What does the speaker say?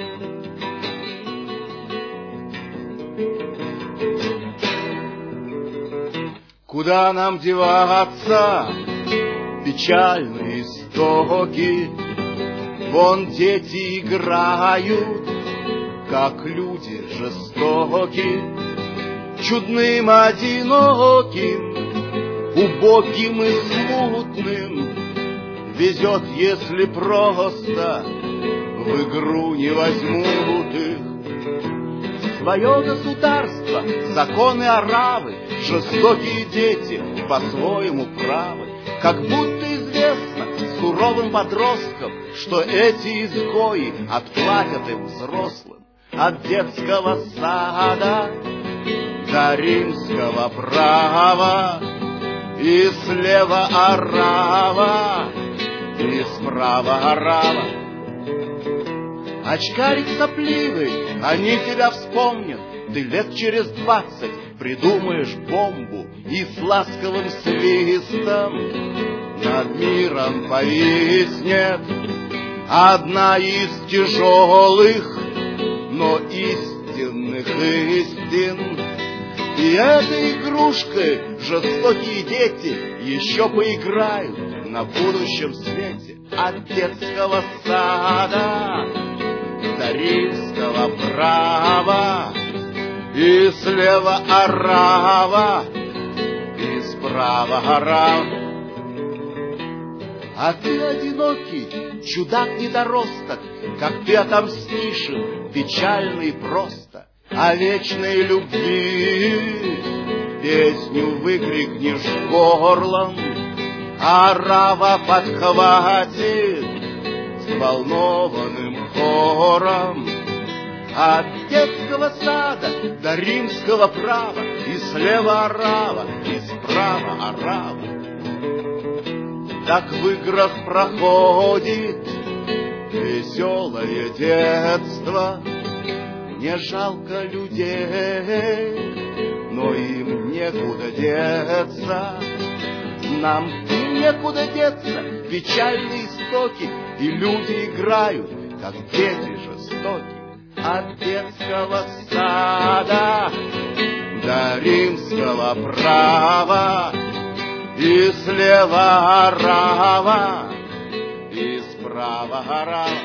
Куда нам деваться, печальные истоки? Вон дети играют, как люди жестоки, чудным, одиноким, убогим и смутным везет, если просто в игру не возьмут их. Свое государство, законы оравы, жестокие дети по-своему правы. Как будто известно суровым подросткам, что эти изгои отплатят им взрослым. От детского сада до римского права, и слева орава, и справа орава. Очкарик сопливый, они тебя вспомнят. Ты лет через 20 придумаешь бомбу и с ласковым свистом над миром повиснет одна из тяжелых, но истинных истин. И этой игрушкой жестокие дети еще поиграют на будущем свете. От детского сада до римского права, и слева орава, и справа орава. А ты одинокий, чудак-недоросток, как ты отомстишь им, печально и просто. О вечной любви песню выкрикнешь горлом, орава подхватит взволнованным хором. От детского сада до римского права, и слева орава, и справа орава. Так в играх проходит веселое детство. Не жалко людей, но им некуда деться. Нам некуда деться, печальные истоки, и люди играют, как дети жестоки. От детского сада до римского права, и слева орава, и справа орава.